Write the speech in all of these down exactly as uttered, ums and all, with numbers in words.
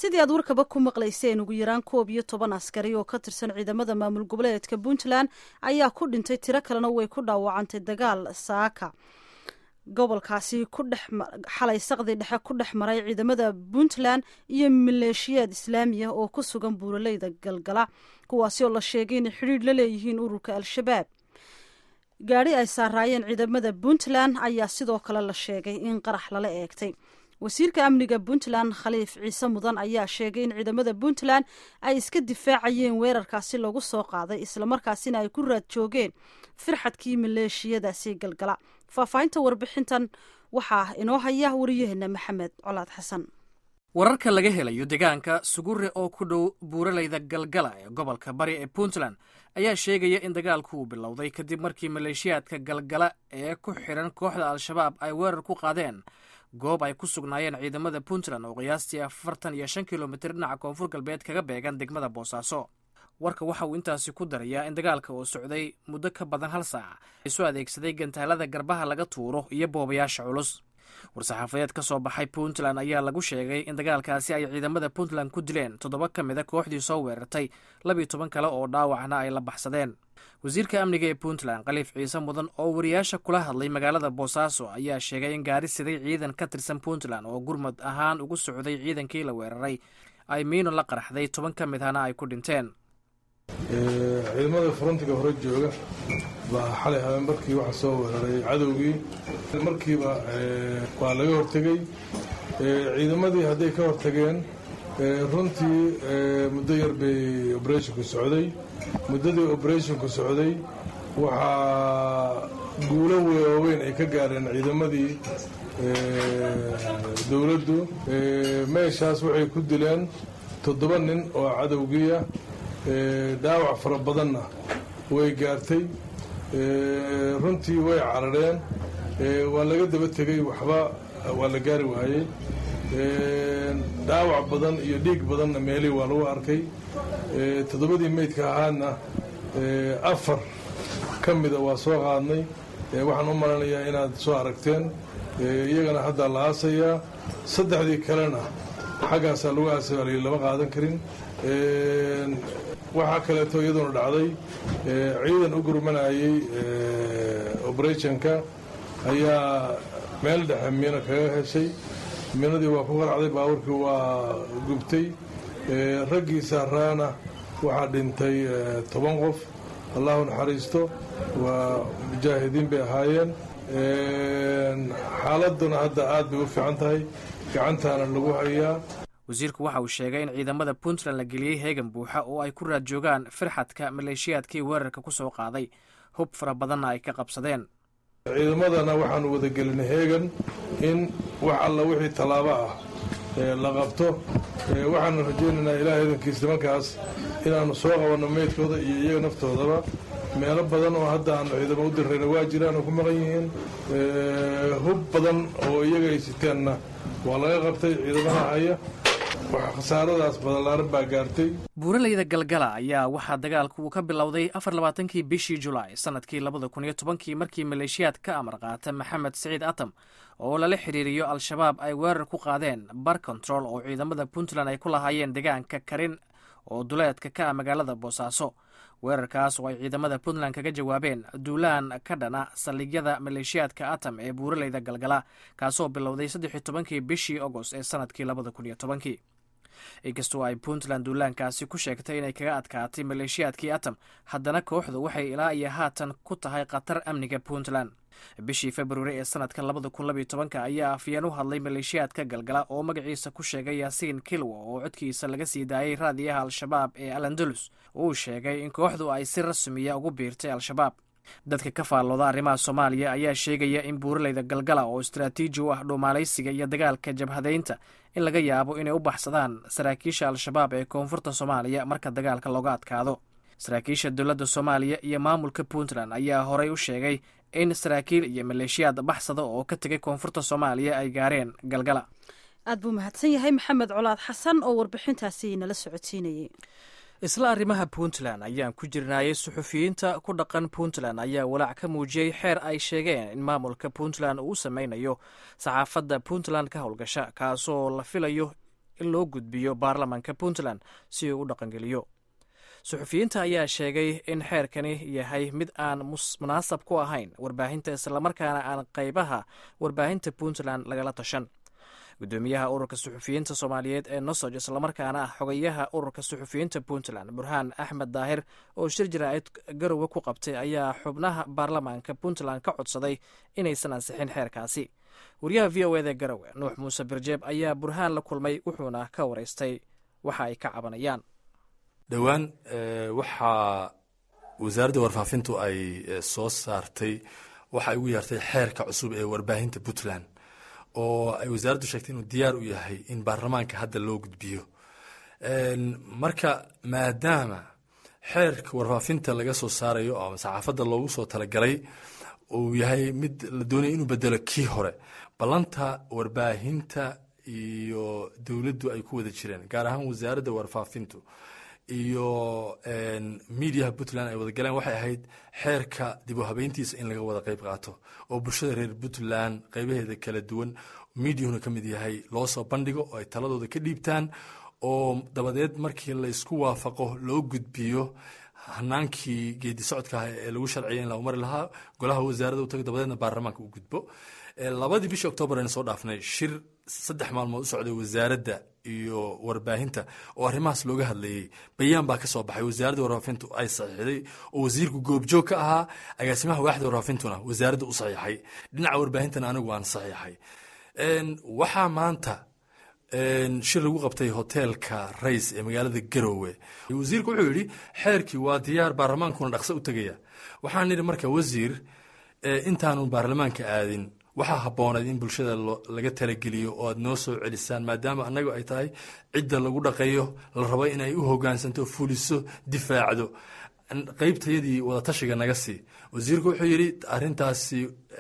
sidii aad warkaba ku maqlayseen ugu yaraan koob iyo toban askari oo ka tirsan ciidamada maamul goboleedka Puntland ayaa ku dhintay tiro kalena way ku dhaawacantay dagaal saaka gobolkaasi ku dhex xalay saqdi dhexe ku dhex maray ciidamada Puntland iyo maleeshiyad islaamiya oo ku sugan buuraleyda Galgala kuwaasi oo la sheegay in xiriir la leeyihiin ururka Al-Shabaab. gaari ay saarayeen ciidamada Puntland ayaa sidoo kale la sheegay in qarax lala eegtay. wasiirka amniga Puntland Khaliif Ciise Mudan ayaa sheegay in ciidamada Puntland ay iska difaacayeen weerarkaasi lagu soo qaaday isla markaasina ay ku raad joogeen firxadkii maleeshiyadaasi Galgala. Faafahinta warbixintan waxaa inoo haya wariyaheena Maxamed Colaad Xasan. wararka laga helayo deegaanka Sugure oo ku dhow buuraleyda Galgala ee gobolka bari ee Puntland ayaa sheegaya in dagaalku uu bilowday kadib markii maleeshiyaadka Galgala ee ku xiran kooxda Al-Shabaab ay weerar ku qaadeen goob ay ku sugnaayeen ciidamada Puntland oo qiyaastii afartan iyo shan kilomitir dhinaca koonfur galbeed kaga beegan degmada Boosaaso. warka waxa uu intaasi ku darayaa in dagaalka oo socday muddo ka badan hal saac ay soo adeegsaday gantaalada garbaha laga tuuro iyo boobayaasha culus. war-saxaafadeed ka soo baxay Puntland ayaa lagu sheegay in dagaalkaasi ay ciidamada Puntland ku dileen toddoba ka mid a kooxdii soo weerartay labiyo toban kale oo dhaawacna ay la baxsadeen. wasiirka amniga ee Puntland Khaliif Ciise Mudan oo wariyaasha kula hadlay magaalada Boosaaso ayaa sheegay in gaari siday ciidan ka tirsan Puntland oo gurmad ahaan ugu socday ciidankii la weeraray ay miino la qaraxday toban ka mid ahna ay ku dhinteen. ciidamada frontiga hore jooga baa xalay habeen markii waxa soo weeraray cadowgii markiiba waa laga hortegay. ciidamadii hadday ka hortageen runtii muddo yar bay operationku socday. muddadii operationku socday waxaa guulo waaweyn ay ka gaareen ciidamadii dowladdu. meeshaas waxay ku dileen toddoba nin oo cadowgiia dhaawac fara badanna way gaartay. runtii way carareen, waa laga daba tegey, waxba waa la gaari waayey. dhaawac badan iyo dhiig badanna meelii waa lagu arkay. toddobadii meydka ahaadna afar ka mida waa soo qaadnay. waxaan u malanayaa inaad soo aragteen. iyagana haddaa la aasayaa. saddexdii kalena xaggaasaa lagu aasay lama qaadan karin. waxaa kaleeto iyadoona dhacday ciidan u gurmanayay operationka ayaa meel dhexe miino kaga heshay. miinadii waa ku qaracday, baabuurkii waa gubtay. raggii saaraana waxaa dhintay toban qof, allahu naxariisto. waa mujaahidiin bay ahaayeen. xaaladuna hadda aad bay u fiican tahay, gacantaana lagu hayaa. wasiirku waxa uu sheegay in ciidamada Puntland la geliyey heegan buuxa oo ay ku raad joogaan firxadka maleeshiyaadkii weerarka ku soo qaaday, hub fara badanna ay ka qabsadeen. ciidamadana waxaanu wada gelinay heegan in wax alla wixii tallaabo ah la qabto. waxaanu rajaynaynaa ilaahay idankiis nimankaas inaannu soo qabanno meydkooda iyo iyaga naftoodaba. meelo badan oo hadda aanu ciidamo u dirrayna waa jiraan oo ku maqan yihiin. hub badan oo iyaga ay siteenna waa laga qabtay ciidamada haya. khasaaradaas badalaaran baa gaartay. buuraleyda Galgala ayaa waxaa dagaalku uu ka bilowday afar labaatankii bishii Julaay sanadkii labada kun iyo tobankii markii maleeshiyaad ka amar qaata Maxamed Siciid Atam oo lala xiriiriyo Al-Shabaab ay weerar ku qaadeen bar control oo ciidamada Puntland ay ku lahaayeen deegaanka Karin oo duleedka ka ah magaalada Boosaaso. weerarkaas oo ay ciidamada Puntland kaga jawaabeen duulaan ka dhana saldhigyada maleeshiyaadka Atam ee buuraleyda Galgala kaasoo bilowday saddex iyo tobankii bishii Agost ee sanadkii labada kun iyo tobankii. inkastoo ay Puntland duulaankaasi ku sheegtay inay kaga adkaatay maleeshiyaadkii Atam, haddana kooxdu waxay ilaa iyo haatan ku tahay khatar amniga Puntland. bishii February ee sanadka labada kun labiyo tobanka ayaa afyeen u hadlay maleeshiyaadka Galgala oo magaciisa ku sheegay Yaasiin Kilwa oo codkiisa laga sii daayay raadiyaha Al-Shabaab ee Al-Andalus. uu sheegay in kooxdu ay si rasmiya ugu biirtay Al-Shabaab. dadka ka faallooda arrimaha Soomaaliya ayaa sheegaya in buuraleyda Galgala oo istiraatiiji u ah dhoomalaysiga iyo dagaalka jabhadeynta in laga yaabo inay u baxsadaan saraakiisha Al-Shabaab ee koonfurta Soomaaliya marka dagaalka looga adkaado. saraakiisha dowladda Soomaaliya iyo maamulka Puntland ayaa horey u sheegay in saraakiil iyo maleeshiyaad baxsada oo ka tegay koonfurta Soomaaliya ay gaareen Galgala. aad buu mahadsan yahay Maxamed Colaad Xasan oo warbixintaasi nala socodsiinayay. isla arrimaha Puntland ayaan ku jirnaayay. suxufiyiinta ku dhaqan Puntland ayaa walaac ka muujiyey xeer ay sheegeen in maamulka Puntland uu sameynayo saxaafadda Puntland ka howlgasha kaasoo la filayo in loo gudbiyo baarlamaanka puntland si uu u dhaqangeliyo. suxufiyiinta ayaa sheegay in xeerkani yahay mid aan munaasab ku ahayn warbaahinta islamarkaana aan qaybaha warbaahinta puntland lagala tashan. gudoomiyaha ururka suxufiyiinta soomaaliyeed ee nosoj islamarkaana ah xogayaha ururka suxufiyiinta puntland burhaan axmed daahir oo shir jaraa'id garowe ku qabtay ayaa xubnaha baarlamaanka puntland ka codsaday inaysan ansixin xeerkaasi. wariyaha v o eda garowe nuux muuse birjeeb ayaa burhaan la kulmay wuxuuna ka waraystay waxa ay ka cabanayaan. dhowaan waxaa wasaaradda warfaafintu ay soo saartay waxa ay ugu yeertay xeerka cusub ee warbaahinta puntland oo ay wasaaraddu sheegtay inuu diyaar u yahay in baarlamaanka hadda loo gudbiyo. marka maadaama xeerka warfaafinta laga soo saarayo ama saxaafadda loogu soo talagalay uu yahay mid la doonaya inuu bedelo kii hore, ballanta warbaahinta iyo dowladdu ay ku wada jireen, gaar ahaan wasaaradda warfaafintu iyo mediaha puntland ay wada galeen, waxay ahayd xeerka dib u habeyntiisa in laga wada qayb qaato oo bulshada reer puntland qaybaheeda kala duwan mediahuna ka mid yahay loo soo bandhigo oo ay taladooda ka dhiibtaan, oo dabadeed markii la isku waafaqo loo gudbiyo hanaankii geedi socodka ah ee lagu sharciyay in lagu mari lahaa golaha wasaaradda u tago, dabadeedna baarlamaanka u gudbo. labadii bishii octoobar aynu soo dhaafnay shir saddex maalmood u socday wasaaradda iyo warbaahinta oo arrimahaas looga hadlayey. bayaan baa ka soo baxay wasaaradda warfaafintu ay saxiixday oo wasiirku goobjoog ka ahaa, agaasimaha waaxda warfaafintuna wasaaradda u saxiixay, dhinaca warbaahintana anigu waan saxiixay. waxaa maanta shir lagu qabtay hoteelka rays ee magaalada garowe. wasiirku wuxuu yidhi xeerkii waa diyaar, baarlamaankuna dhaqso u tegaya. waxaan nidhi marka wasiir, intaanu baarlamaanka aadin waxaa habboonayd in bulshada laga talageliyo oo aad noo soo celisaan, maadaama annagu ay tahay cidda lagu dhaqayo, la rabo inay u hogaansanto, fuliso, difaacdo, qaybtayadii wadatashiga naga sii. wasiirku wuxuu yidhi arrintaasi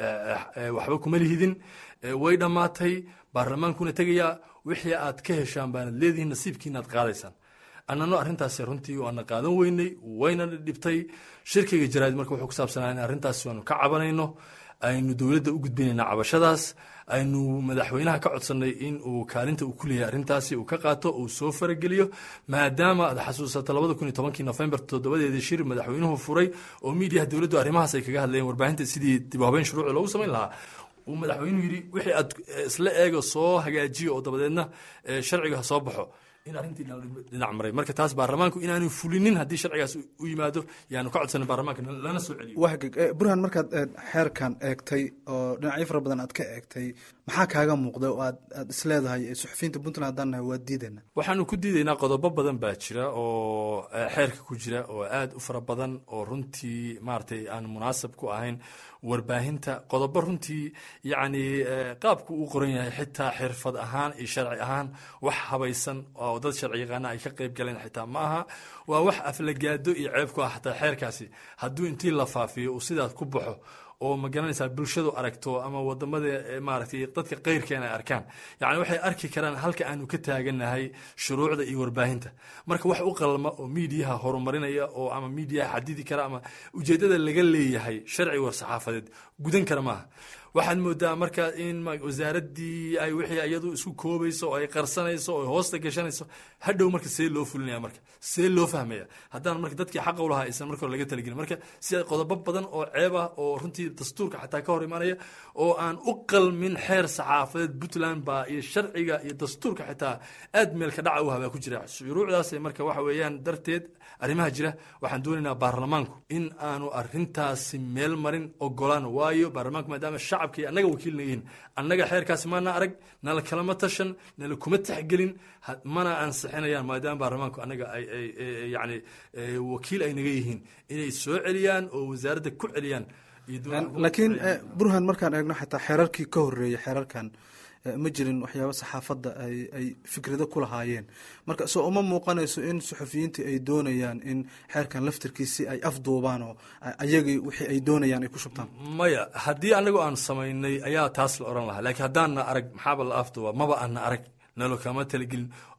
waxba kuma lihidin, way dhammaatay, baarlamaankuna tegayaa, wixii aad ka heshaan baanad leedihiin, nasiibkiinaad qaadaysaan. annano arrintaasi runtii waana qaadan weynay, wayna dhibtay. shirkiga jaraa'id marka wuxuu ku saabsanaa in arrintaasi waanu ka cabanayno, aynu dowladda u gudbinayna cabashadaas, aynu madaxweynaha ka codsanay in uu kaalinta uu ku leeyahay arrintaasi uu ka qaato, uu soo farageliyo, maadaama aad xasuusato labada kun iyo tobankii nofembar toddobadeedii shir madaxweynuhu furay oo miidiyaha dowladdu arrimahaas ay kaga hadlayeen warbaahinta sidii dib u habeyn shuruuci loogu samayn lahaa. uu madaxweynuhu yidhi wixii aad isla eego soo hagaajiyo oo dabadeedna sharciga ha soo baxo, in arrintii dhinac maray. marka taas baarlamaanku inaanu fulinin haddii sharcigaas u yimaado yaanu ka codsanin baarlamaanka lana soo celiyo. wahagag burhaan, markaad xeerkan eegtay oo dhinacyo fara badan aad ka eegtay, maxaa kaaga muuqda oo aad aad isleedahay suxufiyiinta puntland haddaan nahay waa diidayna? waxaanu ku diidaynaa qodobo badan baa jira oo xeerka ku jira oo aad u fara badan oo runtii maaragtay aan munaasab ku ahayn warbaahinta. qodobo runtii yacni qaabku uu qoran yahay xitaa xirfad ahaan iyo sharci ahaan wax habaysan oo dad sharci yaqaana ay ka qayb galeen xitaa ma aha. waa wax aflagaado iyo ceeb ku ah. xataa xeerkaasi hadduu intii la faafiyo uu sidaas ku baxo oo ma garanaysaa bulshadu aragto ama wadamada maaragtay dadka qayrkeena ay arkaan, yacni waxay arki karaan halka aanu ka taaganahay shuruucda iyo warbaahinta. marka wax u qalma oo miidiyaha horumarinaya oo ama miidiyaha xadidi kara ama ujeeddada laga leeyahay sharci war saxaafadeed gudan kara maaha. waxaad moodaa marka in wasaaraddii ay wixii iyadu isku koobayso oo ay qarsanayso oo hoosta gashanayso, hadhow marka see loo fulinaya, marka see loo fahmaya haddaan marka dadkii xaqa u lahaa aysan marka hore laga talagelin. marka sida qodobo badan oo ceeb ah oo runtii dastuurka xataa ka hor imaanaya oo aan u qalmin xeer saxaafadeed puntland baa iyo sharciga iyo dastuurka xitaa aad meelka dhaca u habaa ku jira. shuruucdaas marka waxa weeyaan darteed arrimaha jira waxaan doonaynaa baarlamaanku in aanu arrintaasi meel marin ogolaan, waayo baarlamaanku maadaama shacabkii annaga wakiilna yihiin, annaga xeerkaasi maana arag, nala kalama tashan, nala kuma taxgelin, mana ansixinayaan maadaama baarlamaanku annaga ay yani wakiil ay naga yihiin inay soo celiyaan oo wasaaradda ku celiyaan. laakiin burhaan, markaan eegno xataa xeerarkii ka horeeyey xeerarkan ma jirin waxyaaba saxaafadda ay ay fikrado ku lahaayeen. marka soo uma muuqanayso in suxufiyiintii ay doonayaan in xeerkan laftirkiisi ay afduubaan oo ayagii wixii ay doonayaan ay ku shubtaan? maya, haddii anagu aan samaynay ayaa taas la oran lahaa, laakiin haddaanna arag maxaaba la afduubaa? maba aanna arag, nalo kama talagelin,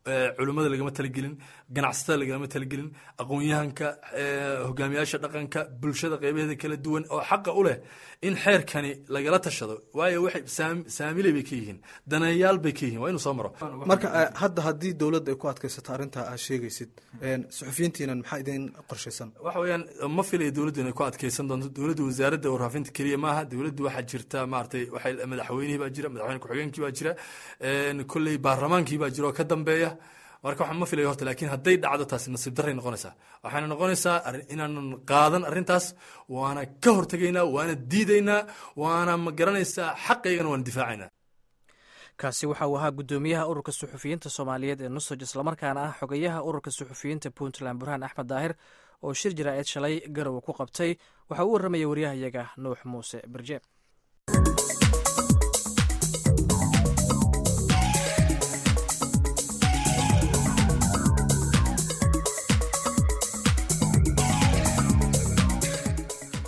culimmada lagama talagelin, ganacsatada lagama talagelin, aqoon-yahanka, hogaamiyaasha dhaqanka, bulshada qeybaheeda kala duwan oo xaqa u leh in xeerkani lagala tashado, waayo waxay saamiley bay ka yihiin, daneeyaal bay ka yihiin, waa inuu soo maro. marka hadda haddii dowladda ay ku adkaysato arrintaa aad sheegaysid, suxufiyiintiinan maxaa idin qorshaysan? waxa weeyaan ma filaya dowladdu inay ku adkaysan doonto. dowladda wasaaradda warfaafinta keliya maaha, dowladdu waxaa jirta maaragtay waxay madaxweynihii baa jira, madaxweyne ku-xigeenkii baa jira, kolley baarlamaankii baa jira oo ka dambeeya. marka waxaan ma filayo horta, laakiin hadday dhacdo taasi nasiib darray noqonaysaa. waxayna noqonaysaa inaanan qaadan arrintaas, waana ka hortegaynaa, waana diidaynaa, waana ma garanaysaa xaqaygana waana difaacaynaa. kaasi waxa uu ahaa guddoomiyaha ururka suxufiyiinta soomaaliyeed ee nusaj, islamarkaana ah xogayaha ururka suxufiyiinta puntland burhaan axmed daahir oo shir jaraa'id shalay garowe ku qabtay. waxa uu warramaya waryahayaga nuux muuse berjeeb.